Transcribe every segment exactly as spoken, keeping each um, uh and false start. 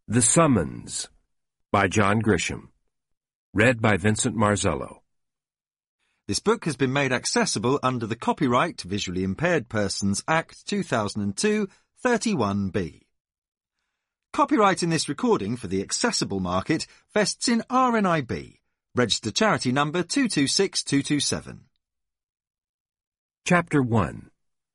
The Summons by John Grisham. Read by Vincent Marzello. This book has been made accessible under the Copyright Visually Impaired Persons Act two thousand two, thirty-one B. Copyright in this recording for the accessible market vests in R N I B, registered charity number two two six two two seven. Chapter one.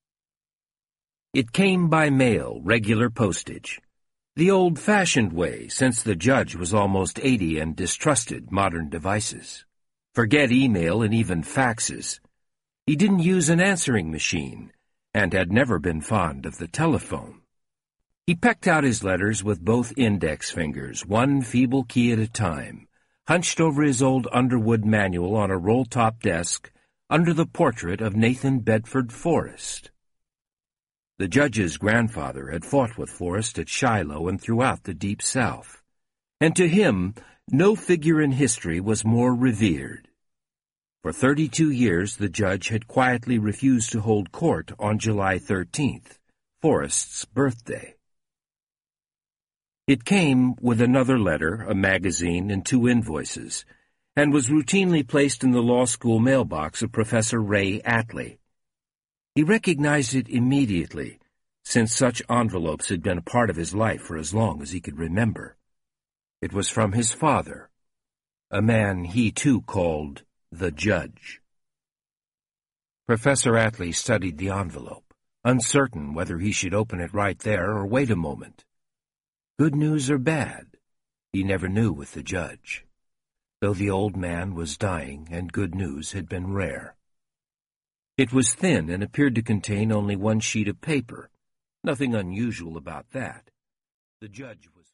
It came by mail, regular postage. The old-fashioned way, since the judge was almost eighty and distrusted modern devices. Forget email and even faxes. He didn't use an answering machine, and had never been fond of the telephone. He pecked out his letters with both index fingers, one feeble key at a time, hunched over his old Underwood manual on a roll-top desk under the portrait of Nathan Bedford Forrest. The judge's grandfather had fought with Forrest at Shiloh and throughout the Deep South, and to him no figure in history was more revered. For thirty-two years the judge had quietly refused to hold court on July thirteenth, Forrest's birthday. It came with another letter, a magazine, and two invoices, and was routinely placed in the law school mailbox of Professor Ray Atlee. He recognized it immediately, since such envelopes had been a part of his life for as long as he could remember. It was from his father, a man he too called the Judge. Professor Atlee studied the envelope, uncertain whether he should open it right there or wait a moment. Good news or bad, he never knew with the Judge, though the old man was dying and good news had been rare. It was thin and appeared to contain only one sheet of paper. Nothing unusual about that. The Judge was